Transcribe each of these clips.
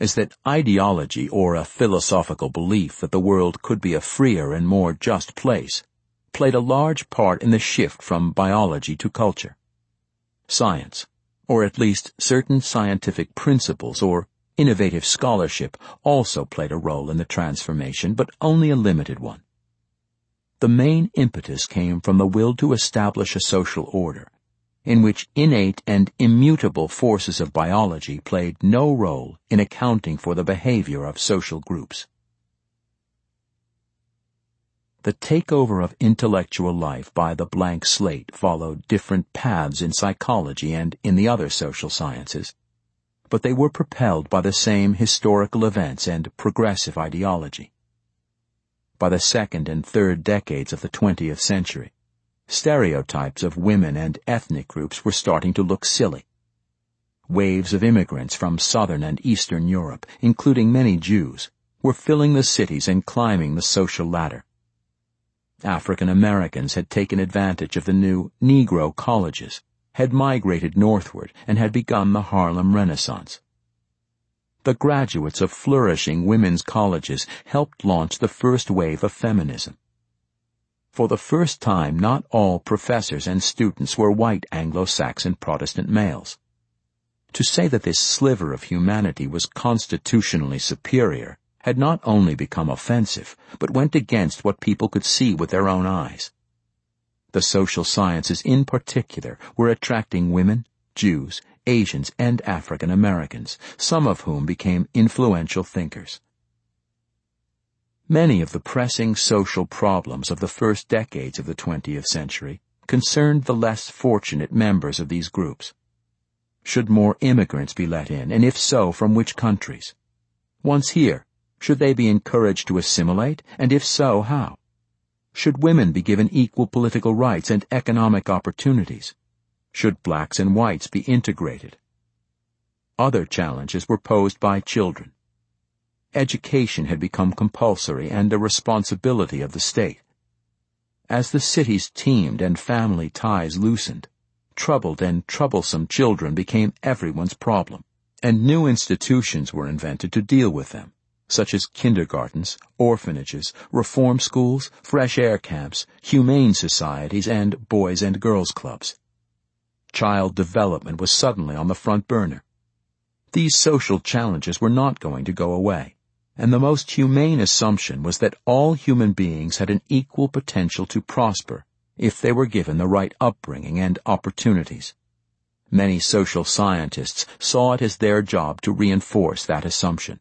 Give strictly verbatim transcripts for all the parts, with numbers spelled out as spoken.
is that ideology, or a philosophical belief that the world could be a freer and more just place, played a large part in the shift from biology to culture. Science, or at least certain scientific principles or innovative scholarship, also played a role in the transformation, but only a limited one. The main impetus came from the will to establish a social order, in which innate and immutable forces of biology played no role in accounting for the behavior of social groups. The takeover of intellectual life by the blank slate followed different paths in psychology and in the other social sciences, but they were propelled by the same historical events and progressive ideology. By the second and third decades of the twentieth century, stereotypes of women and ethnic groups were starting to look silly. Waves of immigrants from southern and eastern Europe, including many Jews, were filling the cities and climbing the social ladder. African Americans had taken advantage of the new Negro colleges, had migrated northward, and had begun the Harlem Renaissance. The graduates of flourishing women's colleges helped launch the first wave of feminism. For the first time, not all professors and students were white Anglo-Saxon Protestant males. To say that this sliver of humanity was constitutionally superior had not only become offensive, but went against what people could see with their own eyes. The social sciences in particular were attracting women, Jews, Asians, and African Americans, some of whom became influential thinkers. Many of the pressing social problems of the first decades of the twentieth century concerned the less fortunate members of these groups. Should more immigrants be let in, and if so, from which countries? Once here, should they be encouraged to assimilate, and if so, how? Should women be given equal political rights and economic opportunities? Should blacks and whites be integrated? Other challenges were posed by children. Education had become compulsory and a responsibility of the state. As the cities teemed and family ties loosened, troubled and troublesome children became everyone's problem, and new institutions were invented to deal with them, such as kindergartens, orphanages, reform schools, fresh air camps, humane societies, and boys and girls clubs. Child development was suddenly on the front burner. These social challenges were not going to go away, and the most humane assumption was that all human beings had an equal potential to prosper if they were given the right upbringing and opportunities. Many social scientists saw it as their job to reinforce that assumption.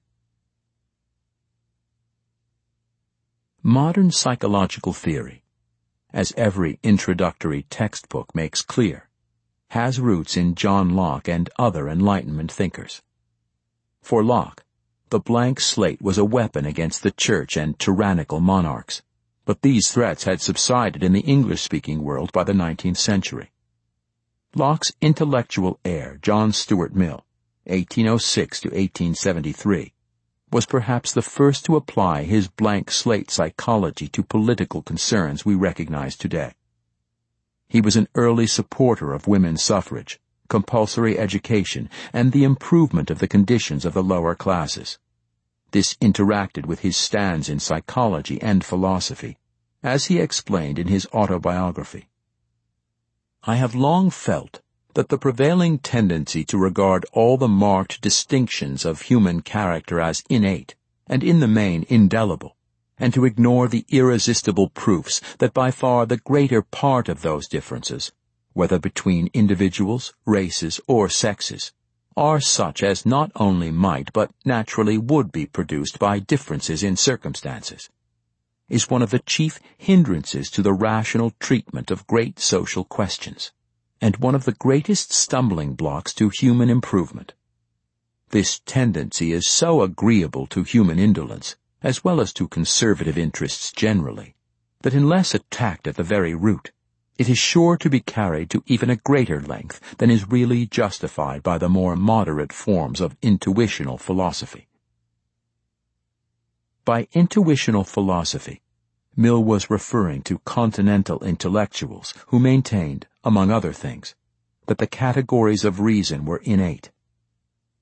Modern psychological theory, as every introductory textbook makes clear, has roots in John Locke and other Enlightenment thinkers. For Locke, the blank slate was a weapon against the church and tyrannical monarchs, but these threats had subsided in the English-speaking world by the nineteenth century. Locke's intellectual heir, John Stuart Mill, eighteen oh six to eighteen seventy-three, was perhaps the first to apply his blank slate psychology to political concerns we recognize today. He was an early supporter of women's suffrage, compulsory education, and the improvement of the conditions of the lower classes. This interacted with his stands in psychology and philosophy, as he explained in his autobiography. I have long felt that the prevailing tendency to regard all the marked distinctions of human character as innate, and in the main indelible, and to ignore the irresistible proofs that by far the greater part of those differences, whether between individuals, races, or sexes, are such as not only might but naturally would be produced by differences in circumstances, is one of the chief hindrances to the rational treatment of great social questions, and one of the greatest stumbling blocks to human improvement. This tendency is so agreeable to human indolence, as well as to conservative interests generally, that unless attacked at the very root, it is sure to be carried to even a greater length than is really justified by the more moderate forms of intuitional philosophy. By intuitional philosophy, Mill was referring to continental intellectuals who maintained, among other things, that the categories of reason were innate.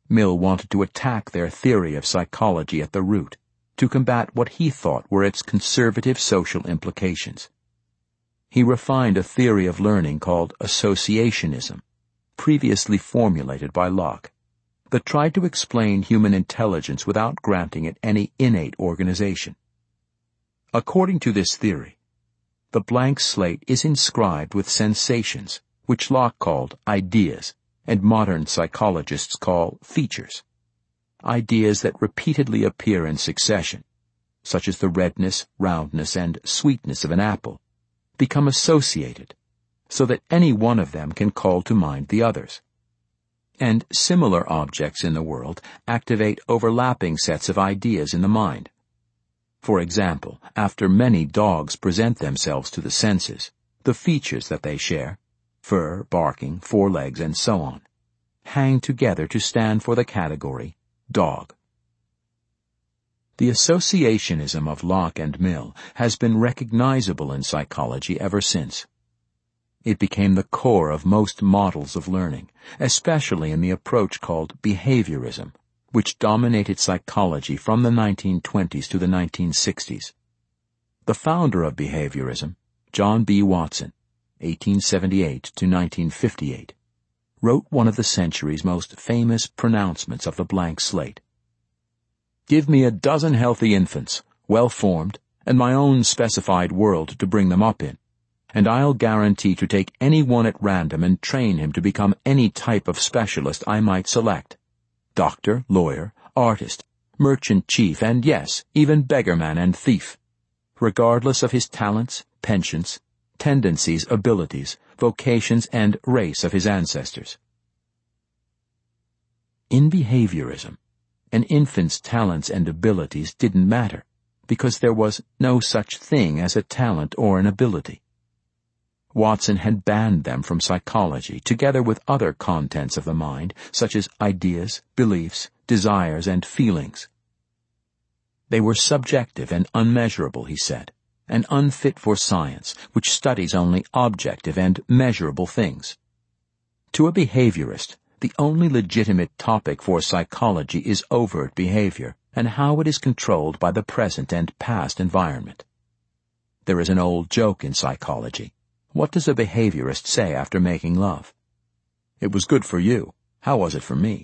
Mill wanted to attack their theory of psychology at the root, to combat what he thought were its conservative social implications. He refined a theory of learning called associationism, previously formulated by Locke, that tried to explain human intelligence without granting it any innate organization. According to this theory, the blank slate is inscribed with sensations, which Locke called ideas, and modern psychologists call features. Ideas that repeatedly appear in succession, such as the redness, roundness, and sweetness of an apple, become associated, so that any one of them can call to mind the others. And similar objects in the world activate overlapping sets of ideas in the mind. For example, after many dogs present themselves to the senses, the features that they share, fur, barking, forelegs, and so on, hang together to stand for the category dog. The associationism of Locke and Mill has been recognizable in psychology ever since. It became the core of most models of learning, especially in the approach called behaviorism, which dominated psychology from the nineteen twenties to the nineteen sixties. The founder of behaviorism, John B. Watson, eighteen seventy-eight to nineteen fifty-eight, wrote one of the century's most famous pronouncements of the blank slate. "Give me a dozen healthy infants, well-formed, and my own specified world to bring them up in, and I'll guarantee to take any one at random and train him to become any type of specialist I might select. Doctor, lawyer, artist, merchant chief, and yes, even beggarman and thief, regardless of his talents, penchants, tendencies, abilities, vocations, and race of his ancestors." In behaviorism, an infant's talents and abilities didn't matter, because there was no such thing as a talent or an ability. Watson had banned them from psychology, together with other contents of the mind, such as ideas, beliefs, desires, and feelings. They were subjective and unmeasurable, he said, and unfit for science, which studies only objective and measurable things. To a behaviorist, the only legitimate topic for psychology is overt behavior and how it is controlled by the present and past environment. There is an old joke in psychology. What does a behaviorist say after making love? "It was good for you. How was it for me?"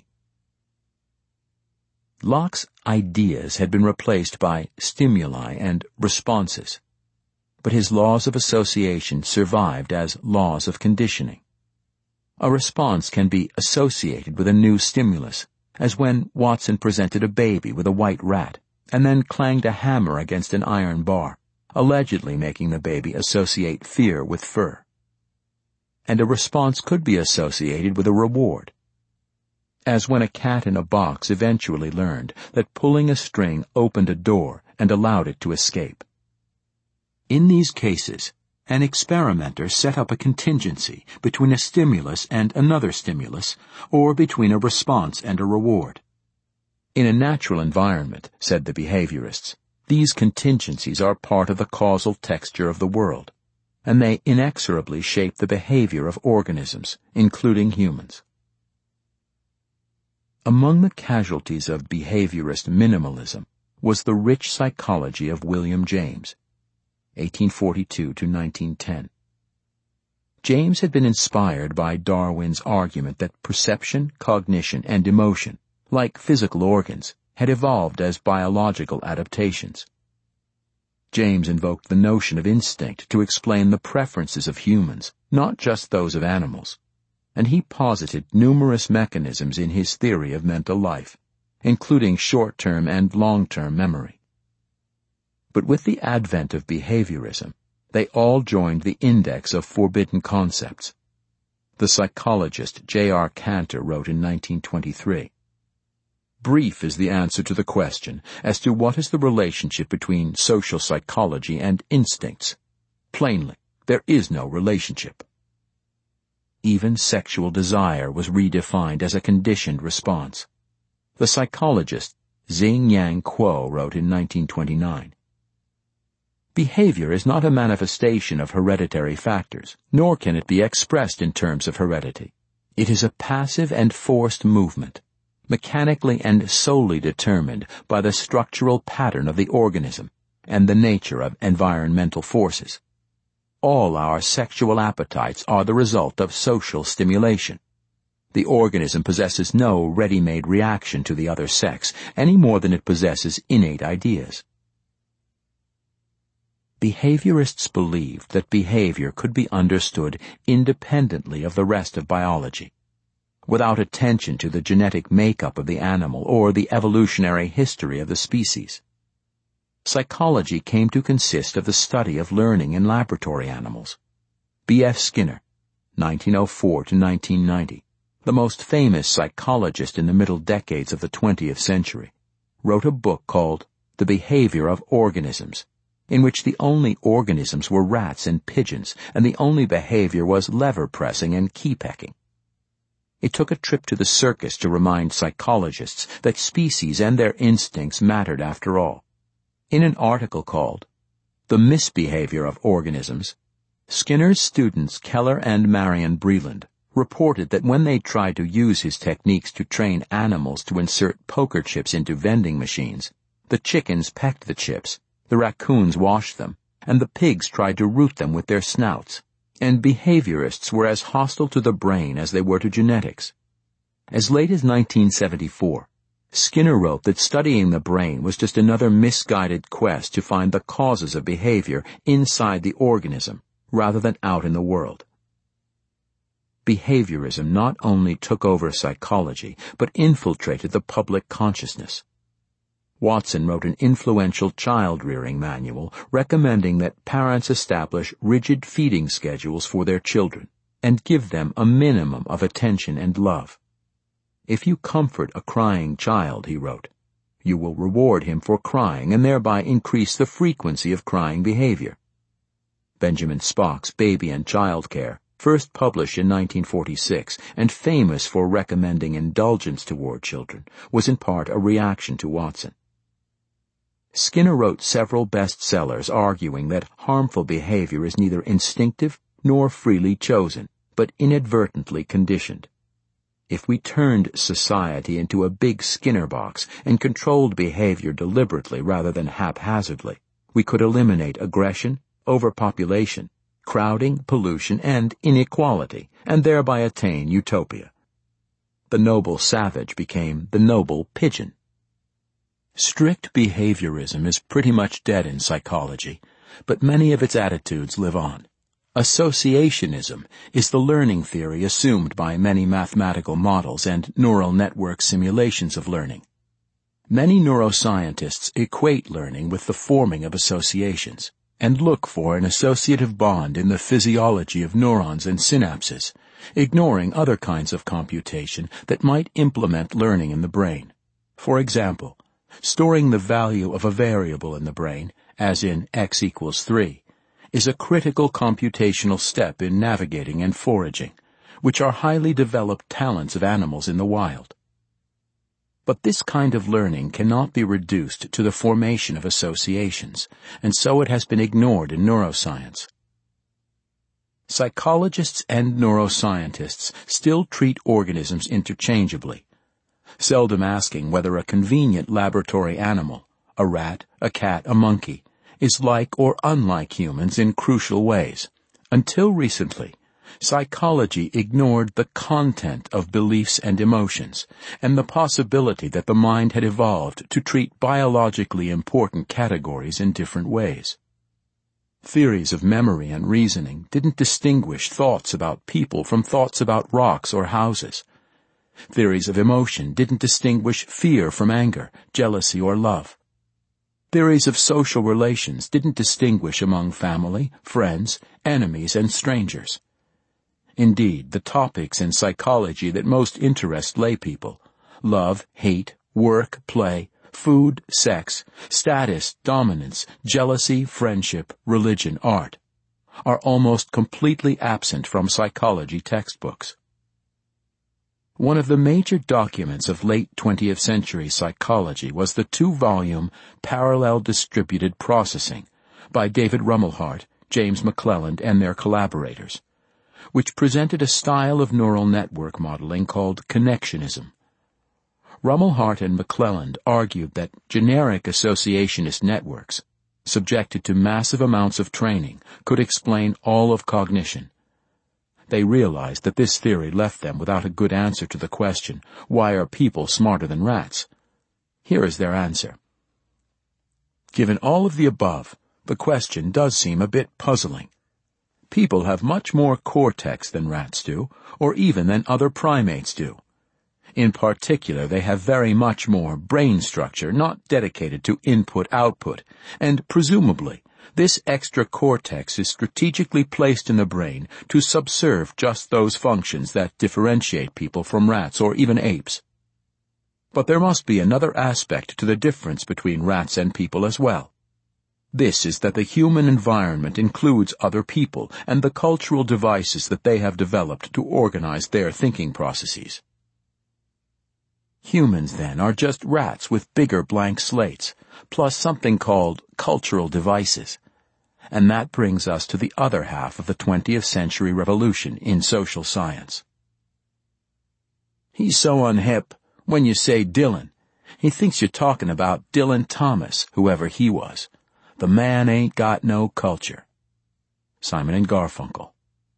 Locke's ideas had been replaced by stimuli and responses, but his laws of association survived as laws of conditioning. A response can be associated with a new stimulus, as when Watson presented a baby with a white rat and then clanged a hammer against an iron bar, allegedly making the baby associate fear with fur. And a response could be associated with a reward, as when a cat in a box eventually learned that pulling a string opened a door and allowed it to escape. In these cases, an experimenter set up a contingency between a stimulus and another stimulus, or between a response and a reward. In a natural environment, said the behaviorists, these contingencies are part of the causal texture of the world, and they inexorably shape the behavior of organisms, including humans. Among the casualties of behaviorist minimalism was the rich psychology of William James, eighteen forty-two to nineteen ten. James had been inspired by Darwin's argument that perception, cognition, and emotion, like physical organs, had evolved as biological adaptations. James invoked the notion of instinct to explain the preferences of humans, not just those of animals, and he posited numerous mechanisms in his theory of mental life, including short-term and long-term memory. But with the advent of behaviorism, they all joined the index of forbidden concepts. The psychologist J R Cantor wrote in nineteen twenty-three, "Brief is the answer to the question as to what is the relationship between social psychology and instincts. Plainly, there is no relationship." Even sexual desire was redefined as a conditioned response. The psychologist Xing Yang Kuo wrote in nineteen twenty-nine, "Behavior is not a manifestation of hereditary factors, nor can it be expressed in terms of heredity. It is a passive and forced movement, mechanically and solely determined by the structural pattern of the organism and the nature of environmental forces. All our sexual appetites are the result of social stimulation. The organism possesses no ready-made reaction to the other sex, any more than it possesses innate ideas. Behaviorists believed that behavior could be understood independently of the rest of biology, without attention to the genetic makeup of the animal or the evolutionary history of the species. Psychology came to consist of the study of learning in laboratory animals. B F Skinner, nineteen oh four to nineteen ninety, the most famous psychologist in the middle decades of the twentieth century, wrote a book called The Behavior of Organisms, in which the only organisms were rats and pigeons, and the only behavior was lever-pressing and key-pecking. It took a trip to the circus to remind psychologists that species and their instincts mattered after all. In an article called The Misbehavior of Organisms, Skinner's students Keller and Marion Breland reported that when they tried to use his techniques to train animals to insert poker chips into vending machines, the chickens pecked the chips, the raccoons washed them, and the pigs tried to root them with their snouts, and behaviorists were as hostile to the brain as they were to genetics. As late as nineteen seventy-four, Skinner wrote that studying the brain was just another misguided quest to find the causes of behavior inside the organism rather than out in the world. Behaviorism not only took over psychology, but infiltrated the public consciousness. Watson wrote an influential child-rearing manual recommending that parents establish rigid feeding schedules for their children and give them a minimum of attention and love. If you comfort a crying child, he wrote, you will reward him for crying and thereby increase the frequency of crying behavior. Benjamin Spock's Baby and Child Care, first published in nineteen forty-six and famous for recommending indulgence toward children, was in part a reaction to Watson. Skinner wrote several bestsellers arguing that harmful behavior is neither instinctive nor freely chosen, but inadvertently conditioned. If we turned society into a big Skinner box and controlled behavior deliberately rather than haphazardly, we could eliminate aggression, overpopulation, crowding, pollution, and inequality, and thereby attain utopia. The noble savage became the noble pigeon. Strict behaviorism is pretty much dead in psychology, but many of its attitudes live on. Associationism is the learning theory assumed by many mathematical models and neural network simulations of learning. Many neuroscientists equate learning with the forming of associations and look for an associative bond in the physiology of neurons and synapses, ignoring other kinds of computation that might implement learning in the brain. For example, storing the value of a variable in the brain, as in x equals three, is a critical computational step in navigating and foraging, which are highly developed talents of animals in the wild. But this kind of learning cannot be reduced to the formation of associations, and so it has been ignored in neuroscience. Psychologists and neuroscientists still treat organisms interchangeably, seldom asking whether a convenient laboratory animal, a rat, a cat, a monkey, is like or unlike humans in crucial ways. Until recently, psychology ignored the content of beliefs and emotions, and the possibility that the mind had evolved to treat biologically important categories in different ways. Theories of memory and reasoning didn't distinguish thoughts about people from thoughts about rocks or houses. Theories of emotion didn't distinguish fear from anger, jealousy or love. Theories of social relations didn't distinguish among family, friends, enemies, and strangers. Indeed, the topics in psychology that most interest laypeople, love, hate, work, play, food, sex, status, dominance, jealousy, friendship, religion, art, are almost completely absent from psychology textbooks. One of the major documents of late twentieth century psychology was the two-volume Parallel Distributed Processing by David Rumelhart, James McClelland, and their collaborators, which presented a style of neural network modeling called connectionism. Rumelhart and McClelland argued that generic associationist networks, subjected to massive amounts of training, could explain all of cognition. They realized that this theory left them without a good answer to the question, why are people smarter than rats? Here is their answer. Given all of the above, the question does seem a bit puzzling. People have much more cortex than rats do, or even than other primates do. In particular, they have very much more brain structure not dedicated to input-output, and presumably, this extra cortex is strategically placed in the brain to subserve just those functions that differentiate people from rats or even apes. But there must be another aspect to the difference between rats and people as well. This is that the human environment includes other people and the cultural devices that they have developed to organize their thinking processes. Humans, then, are just rats with bigger blank slates, plus something called cultural devices. And that brings us to the other half of the twentieth century revolution in social science. He's so unhip. When you say Dylan, he thinks you're talking about Dylan Thomas, whoever he was. The man ain't got no culture. Simon and Garfunkel.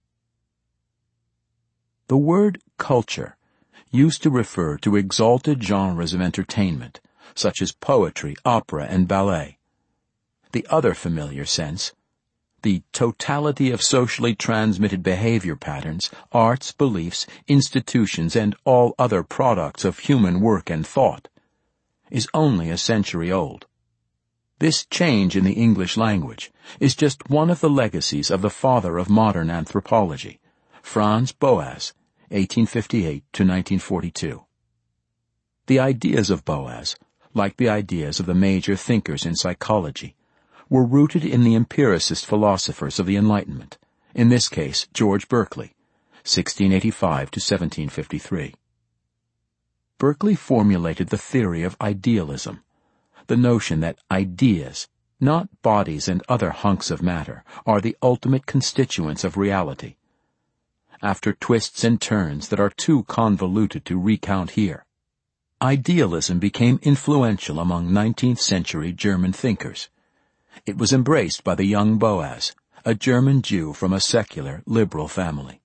The word culture used to refer to exalted genres of entertainment, such as poetry, opera, and ballet. The other familiar sense, the totality of socially transmitted behavior patterns, arts, beliefs, institutions, and all other products of human work and thought, is only a century old. This change in the English language is just one of the legacies of the father of modern anthropology, Franz Boas, eighteen fifty-eight to nineteen forty-two. The ideas of Boas, like the ideas of the major thinkers in psychology, were rooted in the empiricist philosophers of the Enlightenment, in this case George Berkeley, sixteen eighty-five to seventeen fifty-three. Berkeley formulated the theory of idealism, the notion that ideas, not bodies and other hunks of matter, are the ultimate constituents of reality. After twists and turns that are too convoluted to recount here, idealism became influential among nineteenth century German thinkers. It was embraced by the young Boas, a German Jew from a secular, liberal family.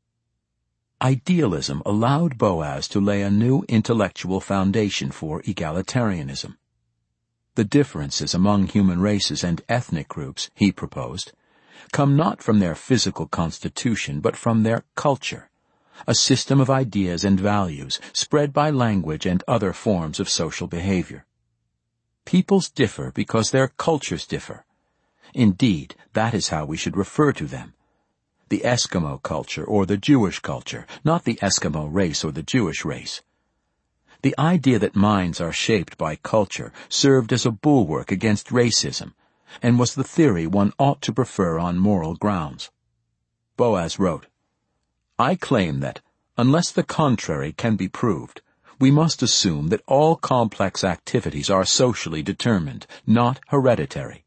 Idealism allowed Boas to lay a new intellectual foundation for egalitarianism. The differences among human races and ethnic groups, he proposed, come not from their physical constitution but from their culture, a system of ideas and values spread by language and other forms of social behavior. Peoples differ because their cultures differ. Indeed, that is how we should refer to them. The Eskimo culture or the Jewish culture, not the Eskimo race or the Jewish race. The idea that minds are shaped by culture served as a bulwark against racism, and was the theory one ought to prefer on moral grounds. Boas wrote, "I claim that, unless the contrary can be proved, we must assume that all complex activities are socially determined, not hereditary."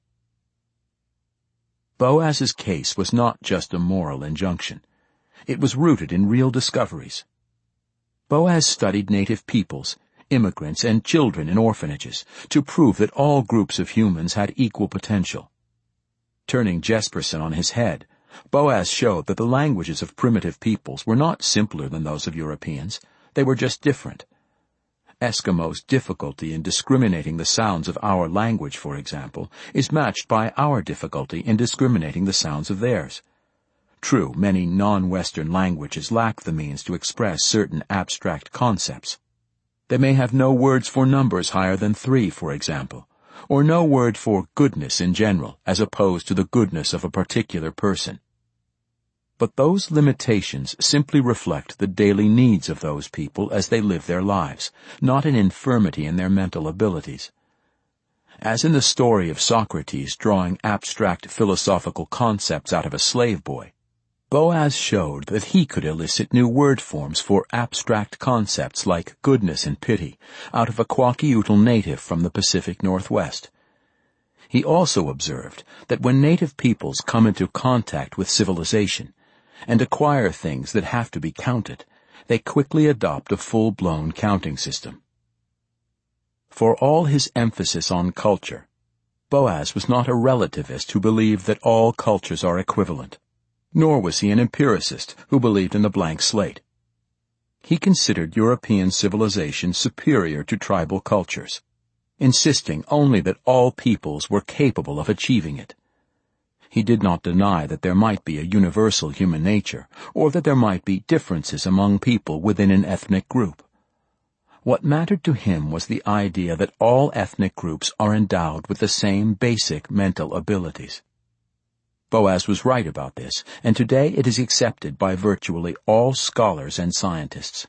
Boas's case was not just a moral injunction. It was rooted in real discoveries. Boas studied native peoples, immigrants, and children in orphanages to prove that all groups of humans had equal potential. Turning Jesperson on his head, Boas showed that the languages of primitive peoples were not simpler than those of Europeans. They were just different. Eskimos' difficulty in discriminating the sounds of our language, for example, is matched by our difficulty in discriminating the sounds of theirs. True, many non-Western languages lack the means to express certain abstract concepts. They may have no words for numbers higher than three, for example, or no word for goodness in general, as opposed to the goodness of a particular person. But those limitations simply reflect the daily needs of those people as they live their lives, not an infirmity in their mental abilities. As in the story of Socrates drawing abstract philosophical concepts out of a slave boy, Boas showed that he could elicit new word forms for abstract concepts like goodness and pity out of a Kwakiutl native from the Pacific Northwest. He also observed that when native peoples come into contact with civilization and acquire things that have to be counted, they quickly adopt a full-blown counting system. For all his emphasis on culture, Boas was not a relativist who believed that all cultures are equivalent, nor was he an empiricist who believed in the blank slate. He considered European civilization superior to tribal cultures, insisting only that all peoples were capable of achieving it. He did not deny that there might be a universal human nature, or that there might be differences among people within an ethnic group. What mattered to him was the idea that all ethnic groups are endowed with the same basic mental abilities. Boas was right about this, and today it is accepted by virtually all scholars and scientists.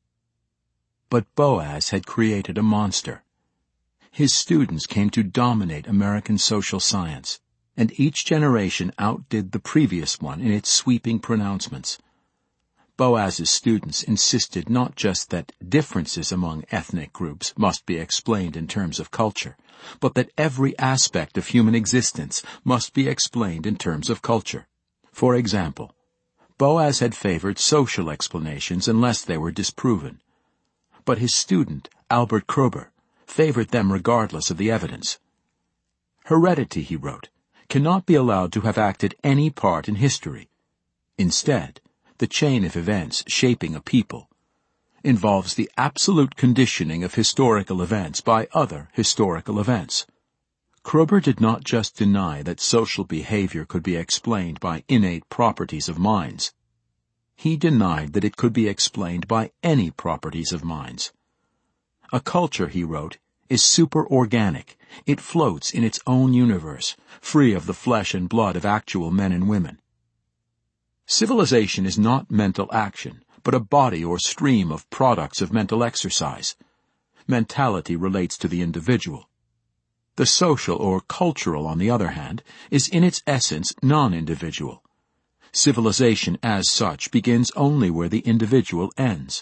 But Boas had created a monster. His students came to dominate American social science, and each generation outdid the previous one in its sweeping pronouncements. Boas's students insisted not just that differences among ethnic groups must be explained in terms of culture, but that every aspect of human existence must be explained in terms of culture. For example, Boas had favored social explanations unless they were disproven. But his student, Albert Kroeber, favored them regardless of the evidence. Heredity, he wrote, cannot be allowed to have acted any part in history. Instead, the chain of events shaping a people involves the absolute conditioning of historical events by other historical events. Kroeber did not just deny that social behavior could be explained by innate properties of minds. He denied that it could be explained by any properties of minds. A culture, he wrote, is superorganic. It floats in its own universe, free of the flesh and blood of actual men and women. Civilization is not mental action, but a body or stream of products of mental exercise. Mentality relates to the individual. The social or cultural, on the other hand, is in its essence non-individual. Civilization as such begins only where the individual ends.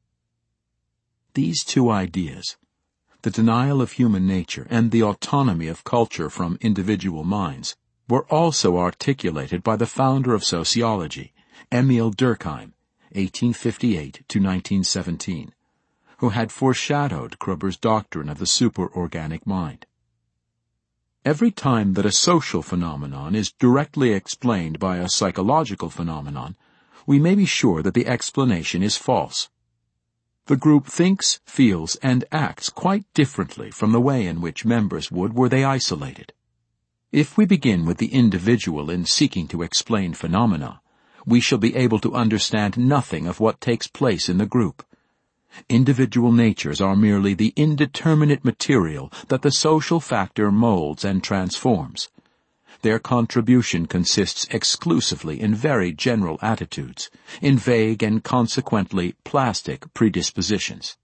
These two ideas, the denial of human nature and the autonomy of culture from individual minds, were also articulated by the founder of sociology, Emil Durkheim, eighteen fifty-eight to nineteen seventeen, who had foreshadowed Kroeber's doctrine of the superorganic mind. Every time that a social phenomenon is directly explained by a psychological phenomenon, we may be sure that the explanation is false. The group thinks, feels, and acts quite differently from the way in which members would were they isolated. If we begin with the individual in seeking to explain phenomena, we shall be able to understand nothing of what takes place in the group. Individual natures are merely the indeterminate material that the social factor molds and transforms. Their contribution consists exclusively in very general attitudes, in vague and consequently plastic predispositions.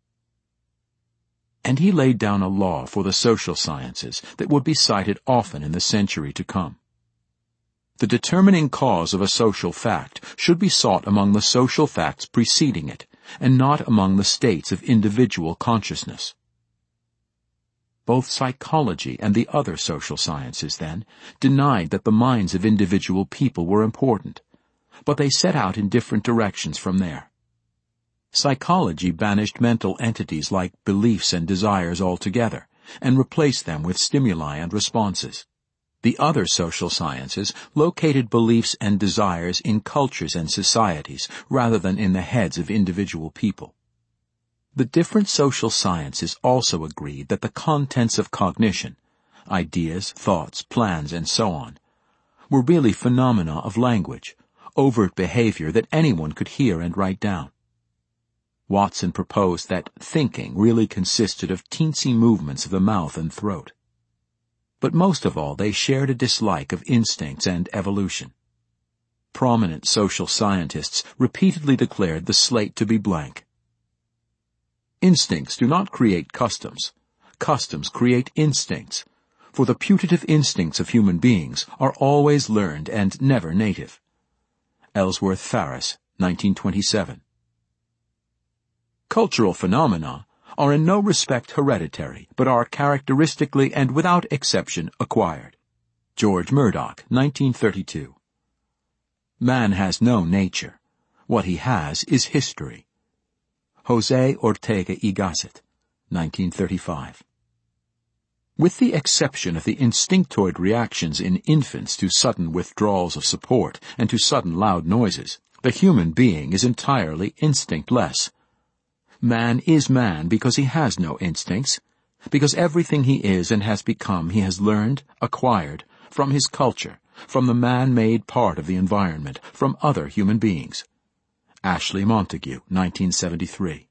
And he laid down a law for the social sciences that would be cited often in the century to come. The determining cause of a social fact should be sought among the social facts preceding it, and not among the states of individual consciousness. Both psychology and the other social sciences, then, denied that the minds of individual people were important, but they set out in different directions from there. Psychology banished mental entities like beliefs and desires altogether, and replaced them with stimuli and responses. The other social sciences located beliefs and desires in cultures and societies rather than in the heads of individual people. The different social sciences also agreed that the contents of cognition, ideas, thoughts, plans, and so on, were really phenomena of language, overt behavior that anyone could hear and write down. Watson proposed that thinking really consisted of teensy movements of the mouth and throat. But most of all, they shared a dislike of instincts and evolution. Prominent social scientists repeatedly declared the slate to be blank. Instincts do not create customs. Customs create instincts, for the putative instincts of human beings are always learned and never native. Ellsworth Farris, nineteen twenty-seven. Cultural phenomena are in no respect hereditary, but are characteristically and without exception acquired. George Murdoch, nineteen thirty-two. Man has no nature. What he has is history. Jose Ortega y Gasset, nineteen thirty-five. With the exception of the instinctoid reactions in infants to sudden withdrawals of support and to sudden loud noises, the human being is entirely instinctless. Man is man because he has no instincts, because everything he is and has become he has learned, acquired, from his culture, from the man-made part of the environment, from other human beings. Ashley Montagu, nineteen seventy-three.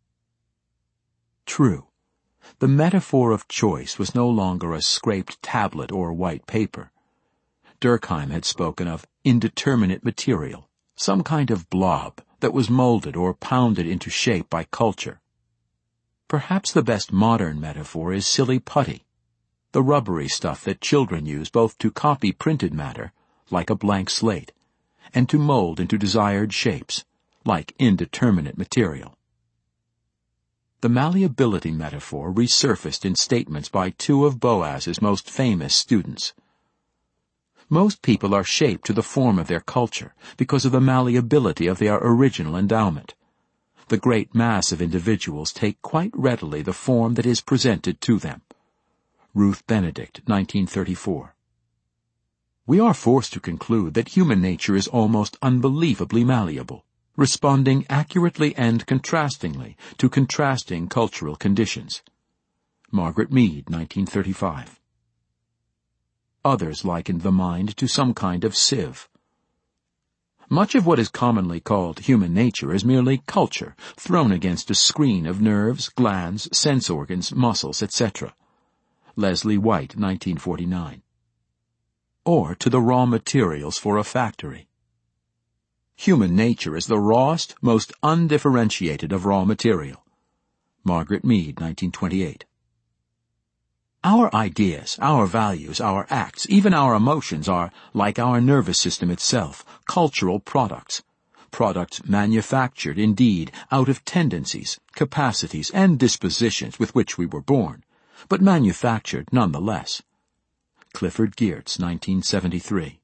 True, the metaphor of choice was no longer a scraped tablet or white paper. Durkheim had spoken of indeterminate material, some kind of blob that was molded or pounded into shape by culture. Perhaps the best modern metaphor is silly putty, the rubbery stuff that children use both to copy printed matter, like a blank slate, and to mold into desired shapes, like indeterminate material. The malleability metaphor resurfaced in statements by two of Boas's most famous students. Most people are shaped to the form of their culture because of the malleability of their original endowment. The great mass of individuals take quite readily the form that is presented to them. Ruth Benedict, nineteen thirty-four. We are forced to conclude that human nature is almost unbelievably malleable, responding accurately and contrastingly to contrasting cultural conditions. Margaret Mead, nineteen thirty-five. Others likened the mind to some kind of sieve. Much of what is commonly called human nature is merely culture thrown against a screen of nerves, glands, sense organs, muscles, et cetera. Leslie White, nineteen forty-nine. Or to the raw materials for a factory. Human nature is the rawest, most undifferentiated of raw material. Margaret Mead, nineteen twenty-eight. Our ideas, our values, our acts, even our emotions are, like our nervous system itself, cultural products. Products manufactured, indeed, out of tendencies, capacities, and dispositions with which we were born, but manufactured nonetheless. Clifford Geertz, nineteen seventy-three.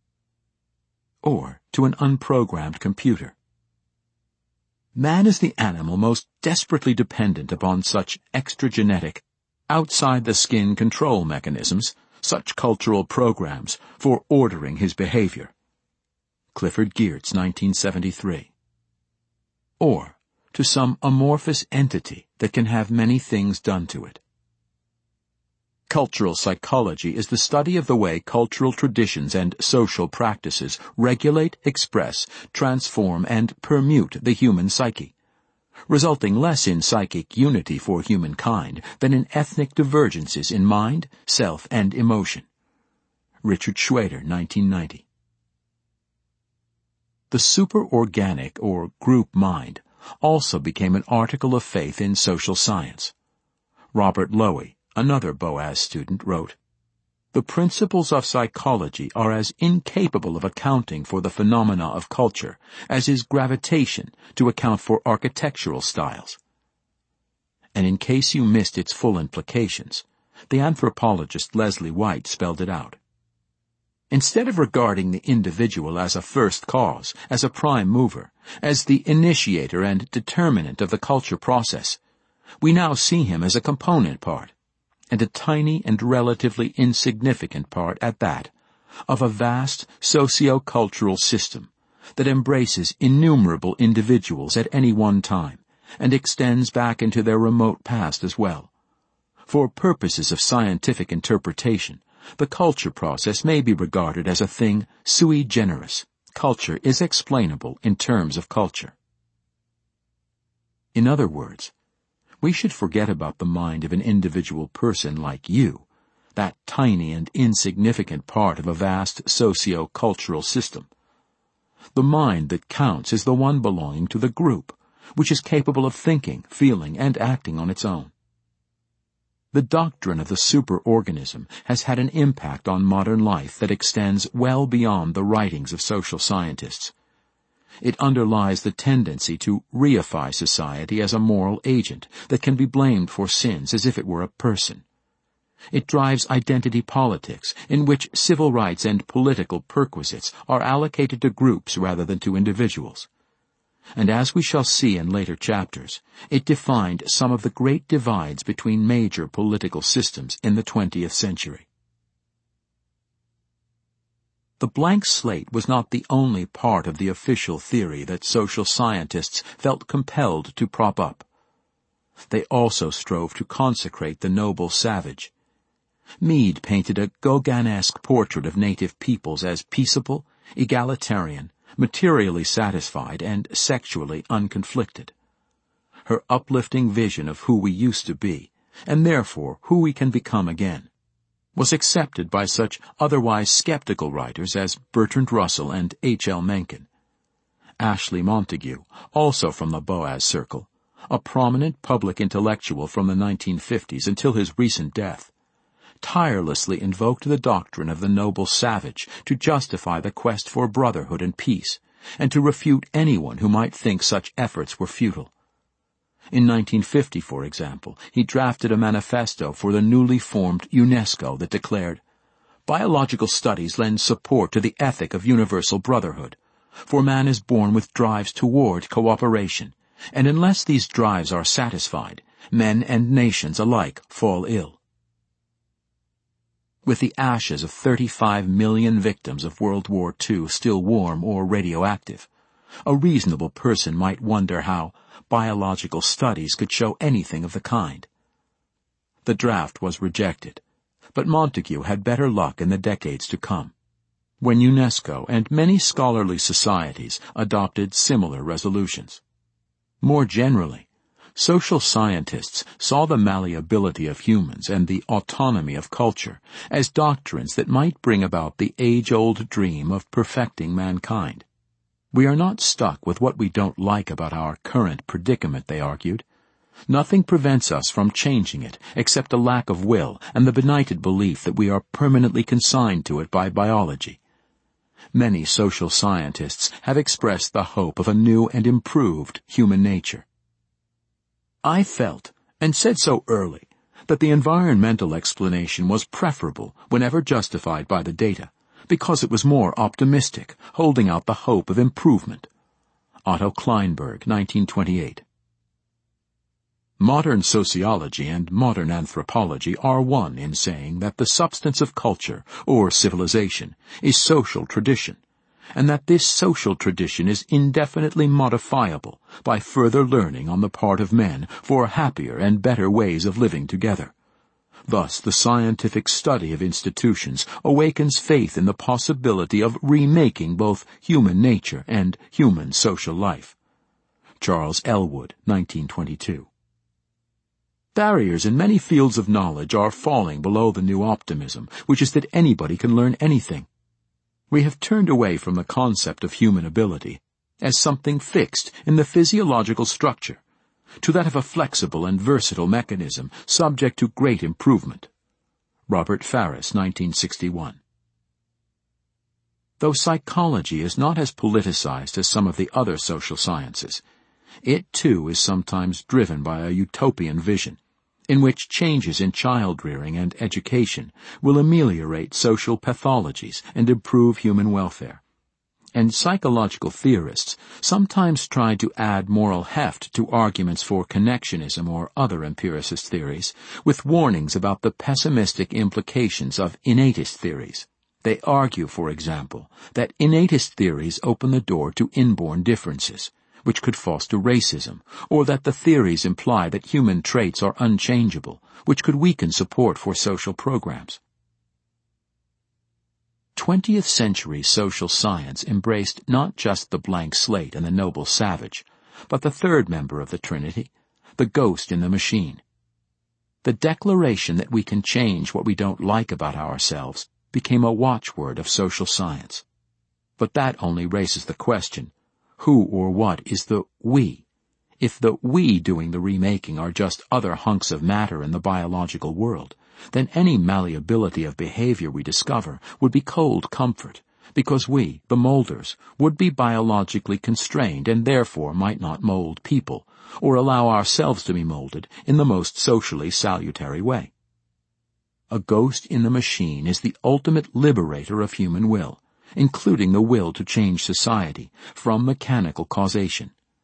Or to an unprogrammed computer. Man is the animal most desperately dependent upon such extragenetic, outside-the-skin control mechanisms, such cultural programs, for ordering his behavior. Clifford Geertz, nineteen seventy-three. Or to some amorphous entity that can have many things done to it. Cultural psychology is the study of the way cultural traditions and social practices regulate, express, transform, and permute the human psyche, resulting less in psychic unity for humankind than in ethnic divergences in mind, self, and emotion. Richard Schrader, nineteen ninety. The superorganic or group mind also became an article of faith in social science. Robert Lowy, another Boas student, wrote, "The principles of psychology are as incapable of accounting for the phenomena of culture as is gravitation to account for architectural styles." And in case you missed its full implications, the anthropologist Leslie White spelled it out. Instead of regarding the individual as a first cause, as a prime mover, as the initiator and determinant of the culture process, we now see him as a component part, and a tiny and relatively insignificant part at that, of a vast socio-cultural system that embraces innumerable individuals at any one time and extends back into their remote past as well. For purposes of scientific interpretation, the culture process may be regarded as a thing sui generis. Culture is explainable in terms of culture. In other words, we should forget about the mind of an individual person like you, that tiny and insignificant part of a vast socio-cultural system. The mind that counts is the one belonging to the group, which is capable of thinking, feeling, and acting on its own. The doctrine of the superorganism has had an impact on modern life that extends well beyond the writings of social scientists. It underlies the tendency to reify society as a moral agent that can be blamed for sins as if it were a person. It drives identity politics, in which civil rights and political perquisites are allocated to groups rather than to individuals. and as we shall see in later chapters, it defined some of the great divides between major political systems in the twentieth century. The blank slate was not the only part of the official theory that social scientists felt compelled to prop up. They also strove to consecrate the noble savage. Mead painted a Gauguin-esque portrait of native peoples as peaceable, egalitarian, materially satisfied, and sexually unconflicted. Her uplifting vision of who we used to be, and therefore who we can become again, was accepted by such otherwise skeptical writers as Bertrand Russell and H L Mencken. Ashley Montagu, also from the Boaz circle, a prominent public intellectual from the nineteen fifties until his recent death, tirelessly invoked the doctrine of the noble savage to justify the quest for brotherhood and peace, and to refute anyone who might think such efforts were futile. In nineteen fifty, for example, he drafted a manifesto for the newly formed UNESCO that declared, "Biological studies lend support to the ethic of universal brotherhood, for man is born with drives toward cooperation, and unless these drives are satisfied, men and nations alike fall ill." With the ashes of thirty-five million victims of World War Two still warm or radioactive, a reasonable person might wonder how biological studies could show anything of the kind. The draft was rejected, but Montagu had better luck in the decades to come, when UNESCO and many scholarly societies adopted similar resolutions. More generally, social scientists saw the malleability of humans and the autonomy of culture as doctrines that might bring about the age-old dream of perfecting mankind. We are not stuck with what we don't like about our current predicament, they argued. Nothing prevents us from changing it except a lack of will and the benighted belief that we are permanently consigned to it by biology. Many social scientists have expressed the hope of a new and improved human nature. I felt, and said so early, that the environmental explanation was preferable whenever justified by the data, because it was more optimistic, holding out the hope of improvement. Otto Kleinberg, nineteen twenty-eight. Modern sociology and modern anthropology are one in saying that the substance of culture, or civilization, is social tradition, and that this social tradition is indefinitely modifiable by further learning on the part of men for happier and better ways of living together. Thus, the scientific study of institutions awakens faith in the possibility of remaking both human nature and human social life. Charles Elwood, nineteen twenty-two. Barriers in many fields of knowledge are falling below the new optimism, which is that anybody can learn anything. We have turned away from the concept of human ability as something fixed in the physiological structure, to that of a flexible and versatile mechanism subject to great improvement. Robert Farris, nineteen sixty-one. Though psychology is not as politicized as some of the other social sciences, it too is sometimes driven by a utopian vision, in which changes in child-rearing and education will ameliorate social pathologies and improve human welfare. And psychological theorists sometimes try to add moral heft to arguments for connectionism or other empiricist theories, with warnings about the pessimistic implications of innatist theories. They argue, for example, that innatist theories open the door to inborn differences, which could foster racism, or that the theories imply that human traits are unchangeable, which could weaken support for social programs. twentieth century social science embraced not just the blank slate and the noble savage, but the third member of the Trinity, the ghost in the machine. The declaration that we can change what we don't like about ourselves became a watchword of social science. But that only raises the question, who or what is the we? If the we doing the remaking are just other hunks of matter in the biological world, then any malleability of behavior we discover would be cold comfort, because we, the molders, would be biologically constrained and therefore might not mold people, or allow ourselves to be molded in the most socially salutary way. A ghost in the machine is the ultimate liberator of human will, including the will to change society from mechanical causation.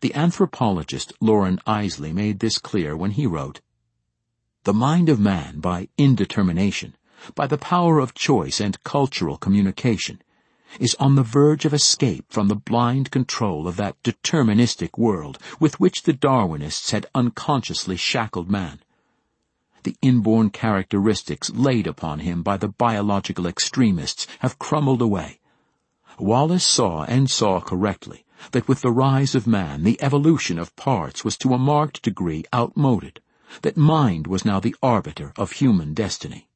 The anthropologist Loren Eiseley made this clear when he wrote, "The mind of man, by indetermination, by the power of choice and cultural communication, is on the verge of escape from the blind control of that deterministic world with which the Darwinists had unconsciously shackled man. The inborn characteristics laid upon him by the biological extremists have crumbled away. Wallace saw, and saw correctly, that with the rise of man the evolution of parts was to a marked degree outmoded, that mind was now the arbiter of human destiny."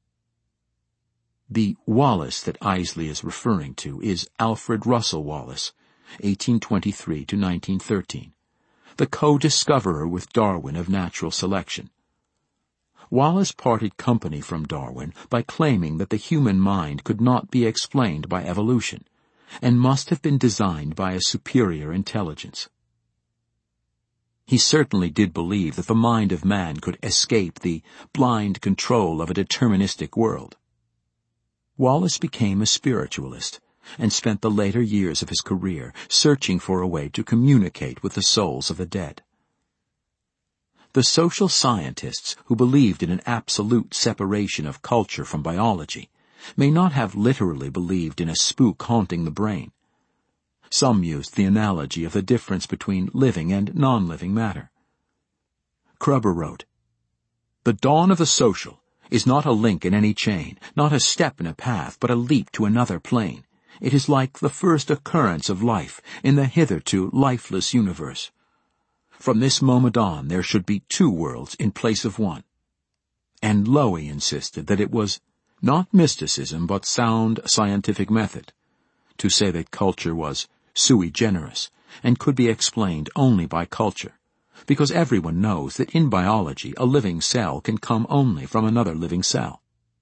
The Wallace that Eiseley is referring to is Alfred Russel Wallace, eighteen twenty-three to nineteen thirteen, the co-discoverer with Darwin of natural selection. Wallace parted company from Darwin by claiming that the human mind could not be explained by evolution, and must have been designed by a superior intelligence. He certainly did believe that the mind of man could escape the blind control of a deterministic world. Wallace became a spiritualist, and spent the later years of his career searching for a way to communicate with the souls of the dead. The social scientists who believed in an absolute separation of culture from biology may not have literally believed in a spook haunting the brain. Some used the analogy of the difference between living and non-living matter. Krubber wrote, "The dawn of the social is not a link in any chain, not a step in a path, but a leap to another plane. It is like the first occurrence of life in the hitherto lifeless universe. From this moment on there should be two worlds in place of one." And Lowy insisted that it was not mysticism but sound scientific method to say that culture was sui generis and could be explained only by culture, because everyone knows that in biology a living cell can come only from another living cell.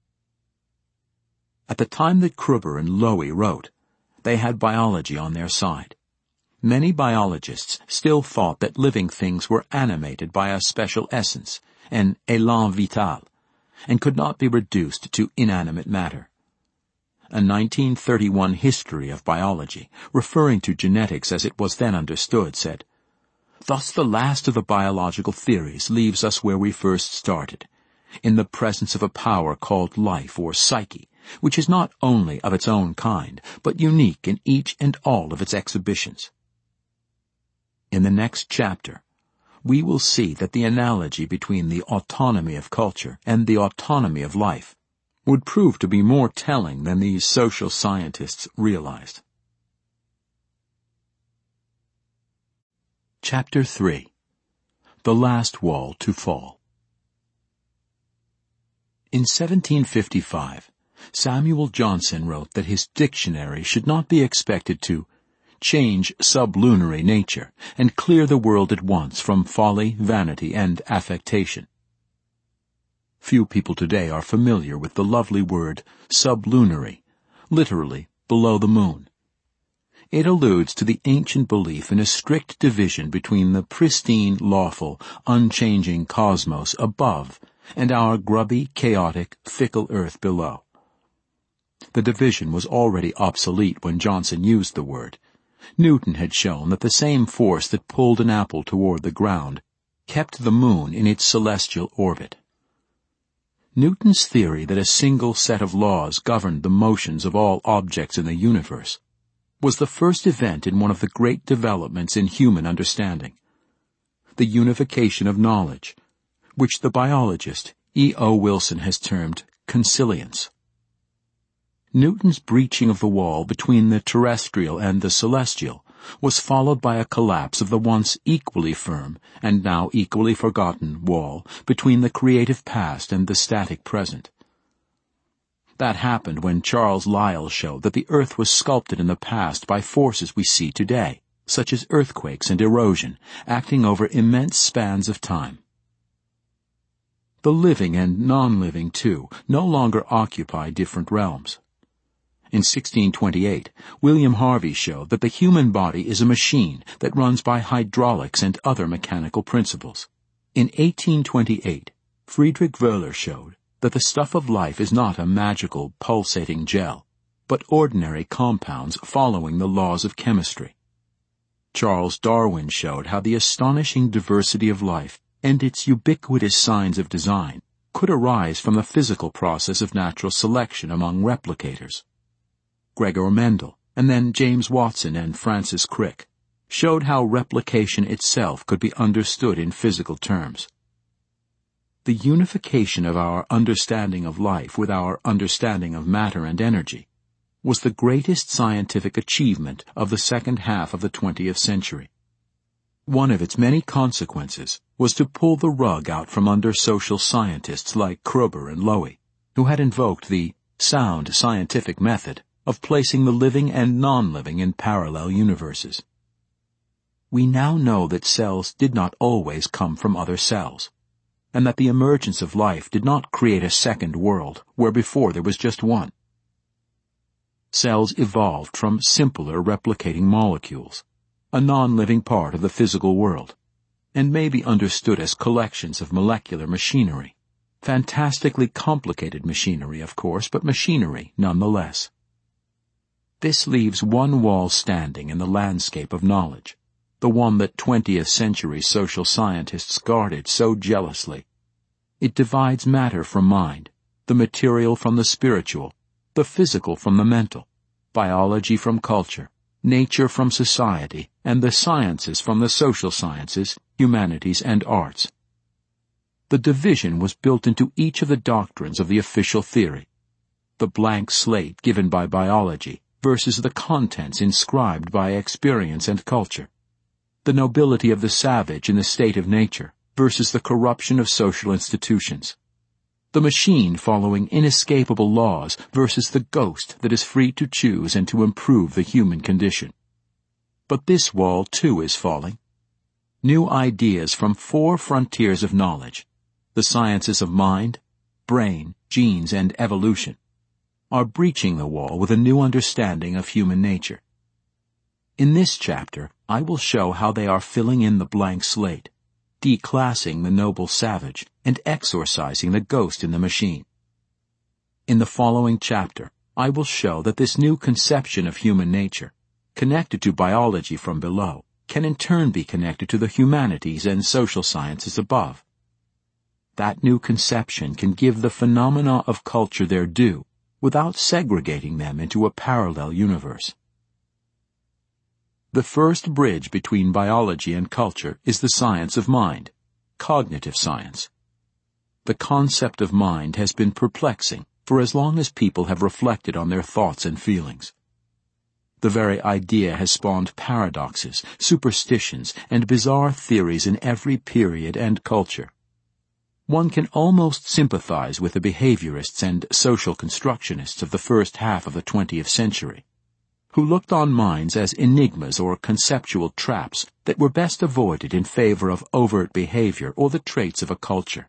At the time that Krubber and Lowy wrote, they had biology on their side. Many biologists still thought that living things were animated by a special essence, an élan vital, and could not be reduced to inanimate matter. A nineteen thirty-one history of biology, referring to genetics as it was then understood, said, "Thus the last of the biological theories leaves us where we first started, in the presence of a power called life or psyche, which is not only of its own kind, but unique in each and all of its exhibitions." In the next chapter, we will see that the analogy between the autonomy of culture and the autonomy of life would prove to be more telling than these social scientists realized. Chapter three. The Last Wall to Fall. In seventeen fifty-five, Samuel Johnson wrote that his dictionary should not be expected to change sublunary nature and clear the world at once from folly, vanity, and affectation. Few people today are familiar with the lovely word sublunary, literally below the moon. It alludes to the ancient belief in a strict division between the pristine, lawful, unchanging cosmos above and our grubby, chaotic, fickle earth below. The division was already obsolete when Johnson used the word. Newton had shown that the same force that pulled an apple toward the ground kept the moon in its celestial orbit. Newton's theory that a single set of laws governed the motions of all objects in the universe was the first event in one of the great developments in human understanding, the unification of knowledge, which the biologist E O Wilson has termed consilience. Newton's breaching of the wall between the terrestrial and the celestial was followed by a collapse of the once equally firm and now equally forgotten wall between the creative past and the static present. That happened when Charles Lyell showed that the earth was sculpted in the past by forces we see today, such as earthquakes and erosion, acting over immense spans of time. The living and non-living, too, no longer occupy different realms. In sixteen twenty-eight, William Harvey showed that the human body is a machine that runs by hydraulics and other mechanical principles. In eighteen twenty-eight, Friedrich Wöhler showed that the stuff of life is not a magical, pulsating gel, but ordinary compounds following the laws of chemistry. Charles Darwin showed how the astonishing diversity of life and its ubiquitous signs of design could arise from the physical process of natural selection among replicators. Gregor Mendel, and then James Watson and Francis Crick, showed how replication itself could be understood in physical terms. The unification of our understanding of life with our understanding of matter and energy was the greatest scientific achievement of the second half of the twentieth century. One of its many consequences was to pull the rug out from under social scientists like Kroeber and Lowy, who had invoked the sound scientific method of placing the living and non-living in parallel universes. We now know that cells did not always come from other cells, and that the emergence of life did not create a second world where before there was just one. Cells evolved from simpler replicating molecules, a non-living part of the physical world, and may be understood as collections of molecular machinery. Fantastically complicated machinery, of course, but machinery nonetheless. This leaves one wall standing in the landscape of knowledge, the one that twentieth century social scientists guarded so jealously. It divides matter from mind, the material from the spiritual, the physical from the mental, biology from culture, nature from society, and the sciences from the social sciences, humanities, and arts. The division was built into each of the doctrines of the official theory. The blank slate given by biology versus the contents inscribed by experience and culture. The nobility of the savage in the state of nature versus the corruption of social institutions. The machine following inescapable laws versus the ghost that is free to choose and to improve the human condition. But this wall, too, is falling. New ideas from four frontiers of knowledge, the sciences of mind, brain, genes, and evolution, are breaching the wall with a new understanding of human nature. In this chapter, I will show how they are filling in the blank slate, declassing the noble savage, and exorcising the ghost in the machine. In the following chapter, I will show that this new conception of human nature, connected to biology from below, can in turn be connected to the humanities and social sciences above. That new conception can give the phenomena of culture their due, without segregating them into a parallel universe. The first bridge between biology and culture is the science of mind, cognitive science. The concept of mind has been perplexing for as long as people have reflected on their thoughts and feelings. The very idea has spawned paradoxes, superstitions, and bizarre theories in every period and culture. One can almost sympathize with the behaviorists and social constructionists of the first half of the twentieth century, who looked on minds as enigmas or conceptual traps that were best avoided in favor of overt behavior or the traits of a culture.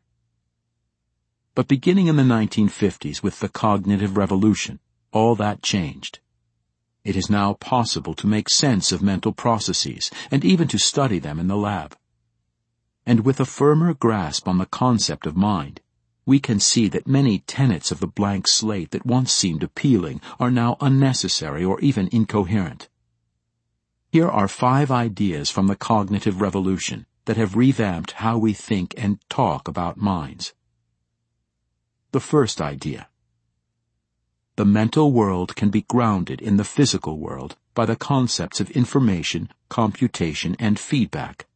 But beginning in the nineteen fifties with the cognitive revolution, all that changed. It is now possible to make sense of mental processes and even to study them in the lab. And with a firmer grasp on the concept of mind, we can see that many tenets of the blank slate that once seemed appealing are now unnecessary or even incoherent. Here are five ideas from the cognitive revolution that have revamped how we think and talk about minds. The first idea. The mental world can be grounded in the physical world by the concepts of information, computation, and feedback.